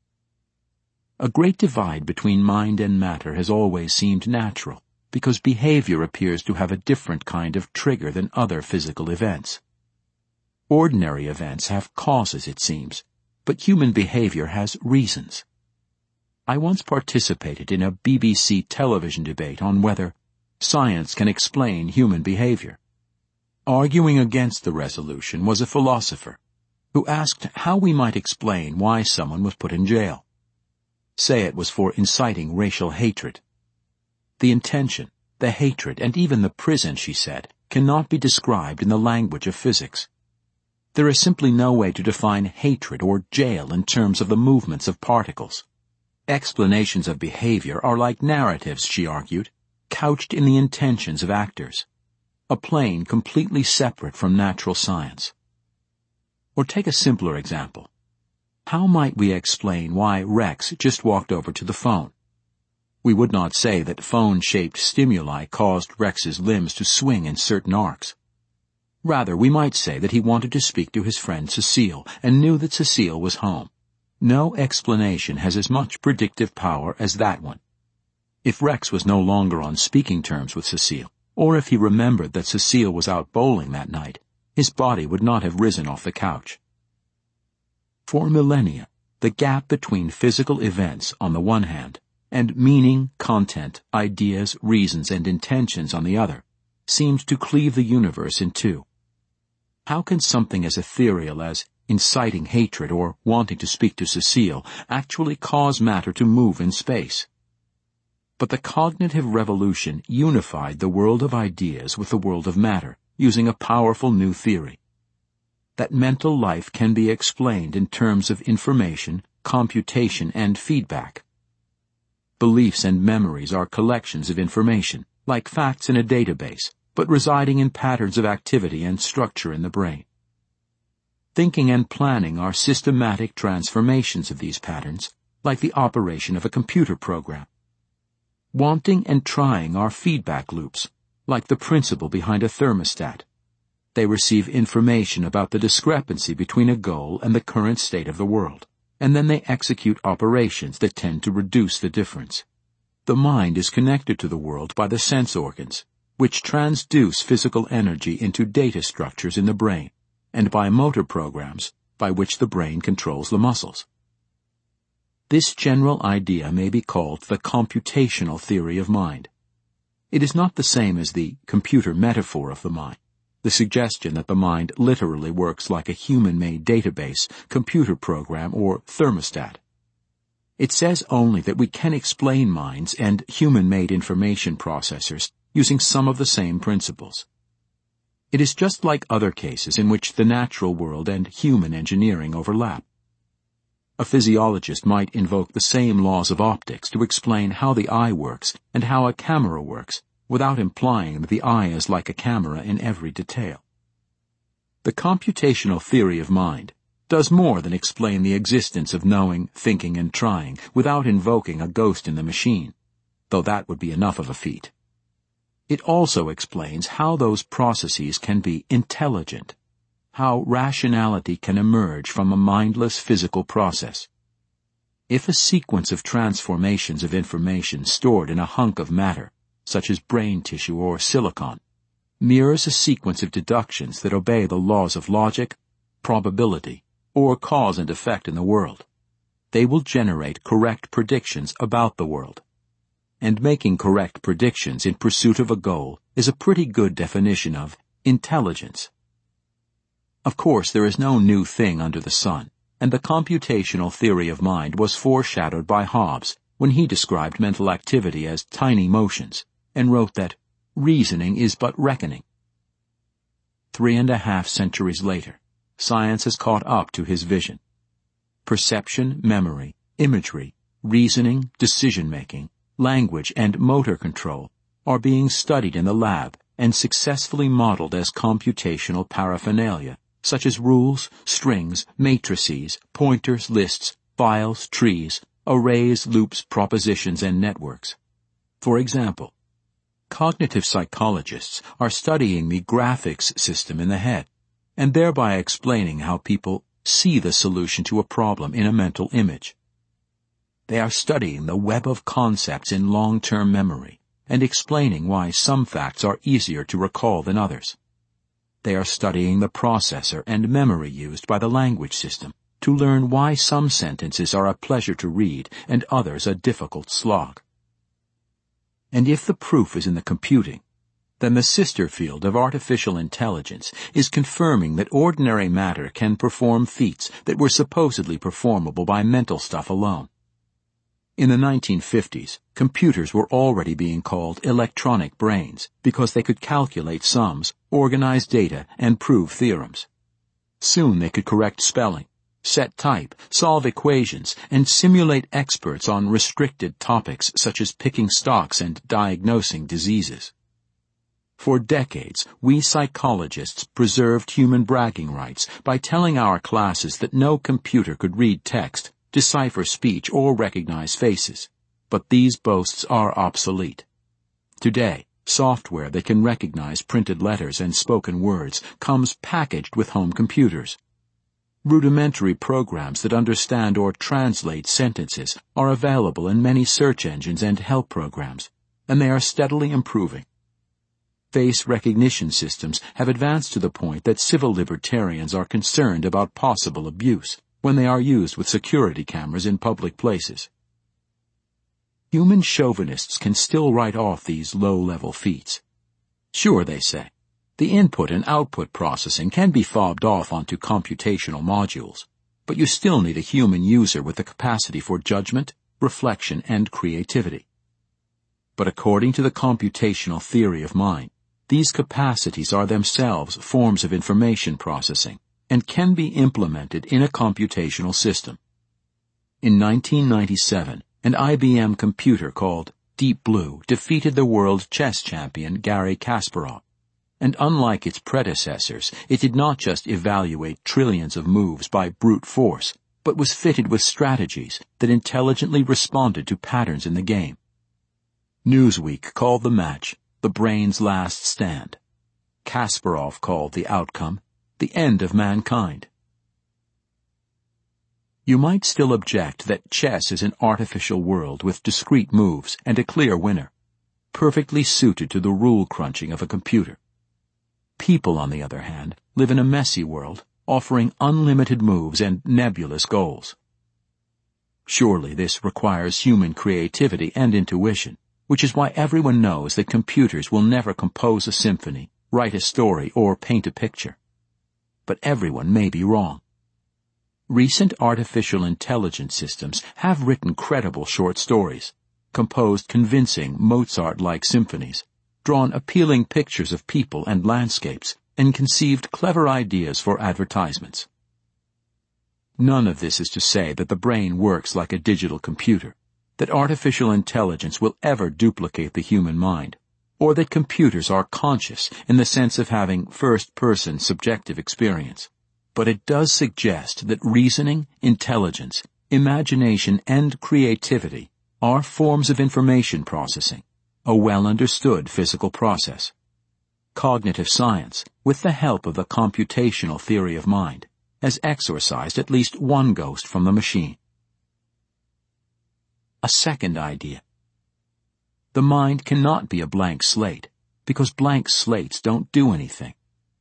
A great divide between mind and matter has always seemed natural, because behavior appears to have a different kind of trigger than other physical events. Ordinary events have causes, it seems, but human behavior has reasons. I once participated in a B B C television debate on whether science can explain human behavior. Arguing against the resolution was a philosopher who asked how we might explain why someone was put in jail. Say it was for inciting racial hatred. The intention, the hatred, and even the prison, she said, cannot be described in the language of physics. There is simply no way to define hatred or jail in terms of the movements of particles. Explanations of behavior are like narratives, she argued, couched in the intentions of actors, a plane completely separate from natural science. Or take a simpler example. how might we explain why Rex just walked over to the phone? We would not say that phone-shaped stimuli caused Rex's limbs to swing in certain arcs. Rather, we might say that he wanted to speak to his friend Cecile and knew that Cecile was home. No explanation has as much predictive power as that one. If Rex was no longer on speaking terms with Cecile, or if he remembered that Cecile was out bowling that night, his body would not have risen off the couch. For millennia, the gap between physical events on the one hand and meaning, content, ideas, reasons, and intentions on the other seemed to cleave the universe in two. How can something as ethereal as inciting hatred or wanting to speak to Cecile actually cause matter to move in space? But the cognitive revolution unified the world of ideas with the world of matter, using a powerful new theory. That mental life can be explained in terms of information, computation, and feedback. Beliefs and memories are collections of information, like facts in a database, but residing in patterns of activity and structure in the brain. Thinking and planning are systematic transformations of these patterns, like the operation of a computer program. Wanting and trying are feedback loops, like the principle behind a thermostat. They receive information about the discrepancy between a goal and the current state of the world, and then they execute operations that tend to reduce the difference. The mind is connected to the world by the sense organs, which transduce physical energy into data structures in the brain, and by motor programs, by which the brain controls the muscles. This general idea may be called the computational theory of mind. It is not the same as the computer metaphor of the mind, the suggestion that the mind literally works like a human-made database, computer program, or thermostat. It says only that we can explain minds and human-made information processors using some of the same principles. It is just like other cases in which the natural world and human engineering overlap. A physiologist might invoke the same laws of optics to explain how the eye works and how a camera works, without implying that the eye is like a camera in every detail. The computational theory of mind does more than explain the existence of knowing, thinking, and trying without invoking a ghost in the machine, though that would be enough of a feat. It also explains how those processes can be intelligent, how rationality can emerge from a mindless physical process. If a sequence of transformations of information stored in a hunk of matter, such as brain tissue or silicon, mirrors a sequence of deductions that obey the laws of logic, probability, or cause and effect in the world, they will generate correct predictions about the world. And making correct predictions in pursuit of a goal is a pretty good definition of intelligence. Of course, there is no new thing under the sun, and the computational theory of mind was foreshadowed by Hobbes when he described mental activity as tiny motions, and wrote that reasoning is but reckoning. Three and a half centuries later, science has caught up to his vision. Perception, memory, imagery, reasoning, decision-making, language, and motor control are being studied in the lab and successfully modeled as computational paraphernalia, such as rules, strings, matrices, pointers, lists, files, trees, arrays, loops, propositions, and networks. For example, cognitive psychologists are studying the graphics system in the head, and thereby explaining how people see the solution to a problem in a mental image. They are studying the web of concepts in long-term memory and explaining why some facts are easier to recall than others. They are studying the processor and memory used by the language system to learn why some sentences are a pleasure to read and others a difficult slog. And if the proof is in the computing, then the sister field of artificial intelligence is confirming that ordinary matter can perform feats that were supposedly performable by mental stuff alone. In the nineteen fifties, computers were already being called electronic brains because they could calculate sums, organize data, and prove theorems. Soon they could correct spelling, set type, solve equations, and simulate experts on restricted topics such as picking stocks and diagnosing diseases. For decades, we psychologists preserved human bragging rights by telling our classes that no computer could read text, decipher speech, or recognize faces. But these boasts are obsolete. Today, software that can recognize printed letters and spoken words comes packaged with home computers. Rudimentary programs that understand or translate sentences are available in many search engines and help programs, and they are steadily improving. Face recognition systems have advanced to the point that civil libertarians are concerned about possible abuse when they are used with security cameras in public places. Human chauvinists can still write off these low-level feats. Sure, they say, the input and output processing can be fobbed off onto computational modules, but you still need a human user with the capacity for judgment, reflection, and creativity. But according to the computational theory of mind, these capacities are themselves forms of information processing and can be implemented in a computational system. In nineteen ninety-seven, an I B M computer called Deep Blue defeated the world chess champion Garry Kasparov. And unlike its predecessors, it did not just evaluate trillions of moves by brute force, but was fitted with strategies that intelligently responded to patterns in the game. Newsweek called the match the brain's last stand. Kasparov called the outcome the end of mankind. You might still object that chess is an artificial world with discrete moves and a clear winner, perfectly suited to the rule crunching of a computer. People, on the other hand, live in a messy world, offering unlimited moves and nebulous goals. Surely this requires human creativity and intuition, which is why everyone knows that computers will never compose a symphony, write a story, or paint a picture. But everyone may be wrong. Recent artificial intelligence systems have written credible short stories, composed convincing Mozart-like symphonies, drawn appealing pictures of people and landscapes, and conceived clever ideas for advertisements. None of this is to say that the brain works like a digital computer, that artificial intelligence will ever duplicate the human mind, or that computers are conscious in the sense of having first-person subjective experience. But it does suggest that reasoning, intelligence, imagination, and creativity are forms of information processing, a well-understood physical process. Cognitive science, with the help of the computational theory of mind, has exorcised at least one ghost from the machine. A second idea. The mind cannot be a blank slate, because blank slates don't do anything.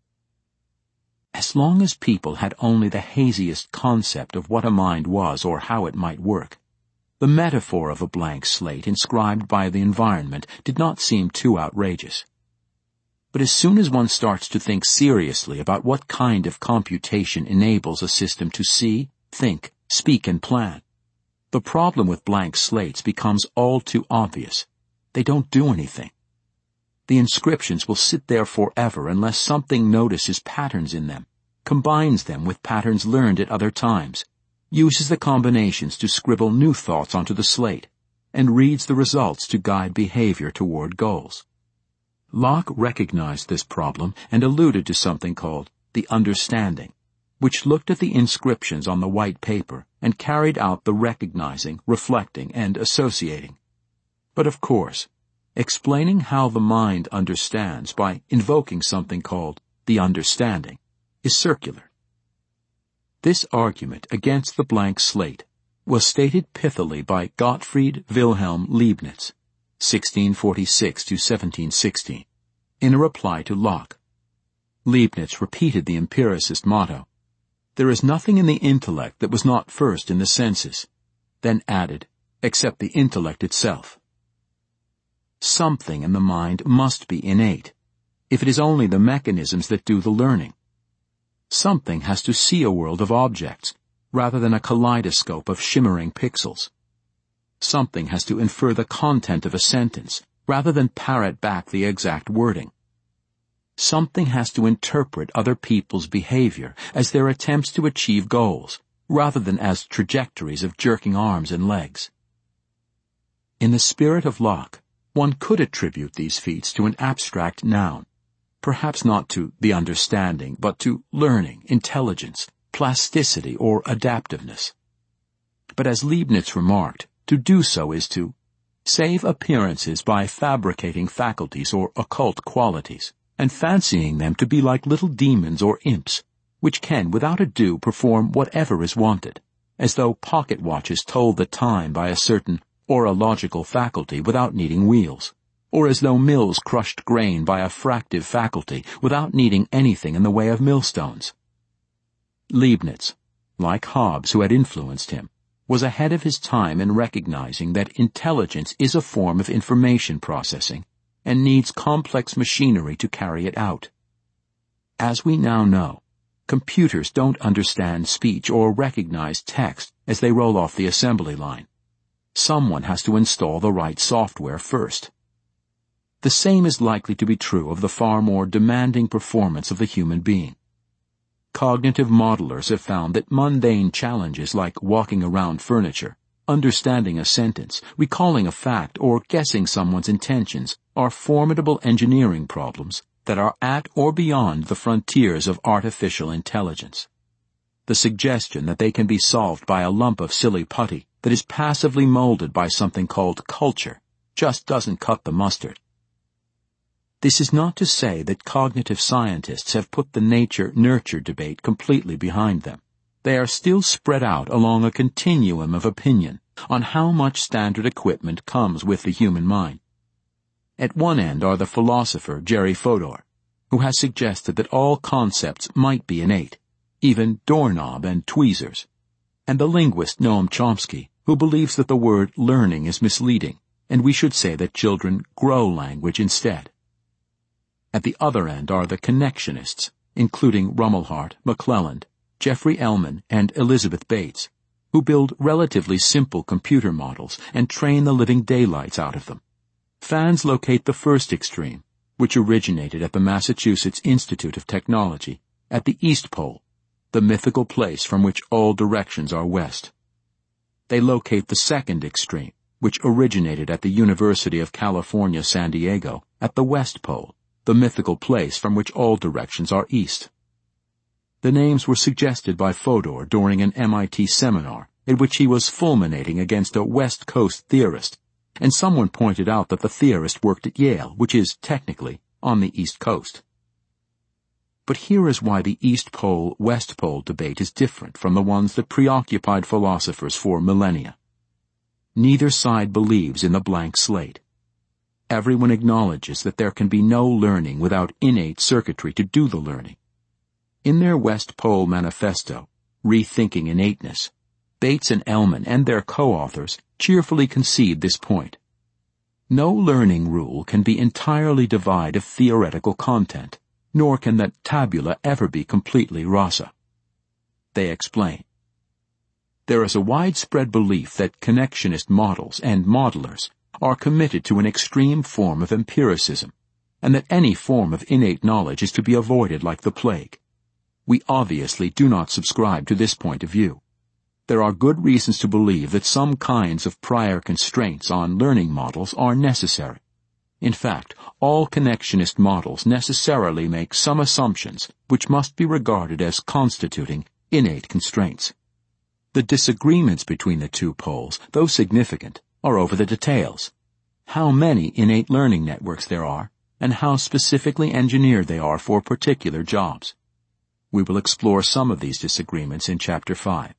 As long as people had only the haziest concept of what a mind was or how it might work, the metaphor of a blank slate inscribed by the environment did not seem too outrageous. But as soon as one starts to think seriously about what kind of computation enables a system to see, think, speak, and plan, the problem with blank slates becomes all too obvious. They don't do anything. The inscriptions will sit there forever unless something notices patterns in them, combines them with patterns learned at other times, uses the combinations to scribble new thoughts onto the slate, and reads the results to guide behavior toward goals. Locke recognized this problem and alluded to something called the understanding, which looked at the inscriptions on the white paper and carried out the recognizing, reflecting, and associating. But of course, explaining how the mind understands by invoking something called the understanding is circular. This argument against the blank slate was stated pithily by Gottfried Wilhelm Leibniz, sixteen forty-six to seventeen sixteen, in a reply to Locke. Leibniz repeated the empiricist motto, "There is nothing in the intellect that was not first in the senses," then added, "except the intellect itself." Something in the mind must be innate, if it is only the mechanisms that do the learning. Something has to see a world of objects, rather than a kaleidoscope of shimmering pixels. Something has to infer the content of a sentence, rather than parrot back the exact wording. Something has to interpret other people's behavior as their attempts to achieve goals, rather than as trajectories of jerking arms and legs. In the spirit of Locke, one could attribute these feats to an abstract noun, perhaps not to the understanding, but to learning, intelligence, plasticity, or adaptiveness. But as Leibniz remarked, to do so is to save appearances by fabricating faculties or occult qualities, and fancying them to be like little demons or imps, which can without ado perform whatever is wanted, as though pocket watches told the time by a certain orological faculty without needing wheels, or as though mills crushed grain by a fractive faculty without needing anything in the way of millstones. Leibniz, like Hobbes who had influenced him, was ahead of his time in recognizing that intelligence is a form of information processing and needs complex machinery to carry it out. As we now know, computers don't understand speech or recognize text as they roll off the assembly line. Someone has to install the right software first. The same is likely to be true of the far more demanding performance of the human being. Cognitive modelers have found that mundane challenges like walking around furniture, understanding a sentence, recalling a fact, or guessing someone's intentions are formidable engineering problems that are at or beyond the frontiers of artificial intelligence. The suggestion that they can be solved by a lump of silly putty that is passively molded by something called culture just doesn't cut the mustard. This is not to say that cognitive scientists have put the nature-nurture debate completely behind them. They are still spread out along a continuum of opinion on how much standard equipment comes with the human mind. At one end are the philosopher Jerry Fodor, who has suggested that all concepts might be innate, even doorknob and tweezers, and the linguist Noam Chomsky, who believes that the word learning is misleading, and we should say that children grow language instead. At the other end are the connectionists, including Rumelhart, McClelland, Jeffrey Ellman, and Elizabeth Bates, who build relatively simple computer models and train the living daylights out of them. Fans locate the first extreme, which originated at the Massachusetts Institute of Technology, at the East Pole, the mythical place from which all directions are west. They locate the second extreme, which originated at the University of California, San Diego, at the West Pole, the mythical place from which all directions are east. The names were suggested by Fodor during an M I T seminar in which he was fulminating against a West Coast theorist, and someone pointed out that the theorist worked at Yale, which is, technically, on the East Coast. But here is why the East Pole-West Pole debate is different from the ones that preoccupied philosophers for millennia. Neither side believes in the blank slate. Everyone acknowledges that there can be no learning without innate circuitry to do the learning. In their West Pole manifesto, Rethinking Innateness, Bates and Ellman and their co-authors cheerfully concede this point. No learning rule can be entirely devoid of theoretical content, nor can the tabula ever be completely rasa. They explain. There is a widespread belief that connectionist models and modelers are committed to an extreme form of empiricism, and that any form of innate knowledge is to be avoided like the plague. We obviously do not subscribe to this point of view. There are good reasons to believe that some kinds of prior constraints on learning models are necessary. In fact, all connectionist models necessarily make some assumptions which must be regarded as constituting innate constraints. The disagreements between the two poles, though significant, are over the details. How many innate learning networks there are, and how specifically engineered they are for particular jobs. We will explore some of these disagreements in Chapter five.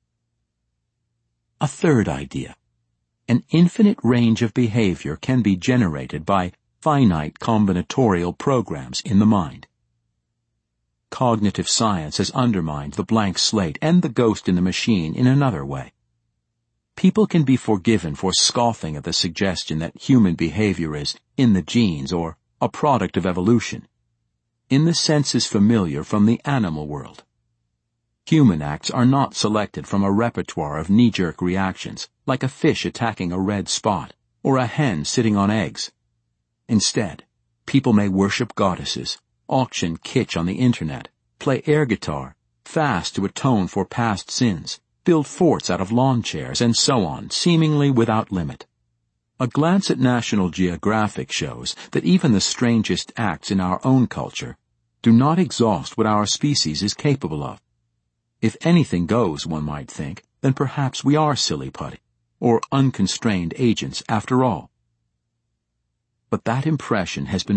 A third idea. An infinite range of behavior can be generated by finite combinatorial programs in the mind. Cognitive science has undermined the blank slate and the ghost in the machine in another way. People can be forgiven for scoffing at the suggestion that human behavior is in the genes or a product of evolution, in the senses familiar from the animal world. Human acts are not selected from a repertoire of knee-jerk reactions, like a fish attacking a red spot or a hen sitting on eggs. Instead, people may worship goddesses, auction kitsch on the internet, play air guitar, fast to atone for past sins, build forts out of lawn chairs, and so on, seemingly without limit. A glance at National Geographic shows that even the strangest acts in our own culture do not exhaust what our species is capable of. If anything goes, one might think, then perhaps we are silly putty, or unconstrained agents after all. But that impression has been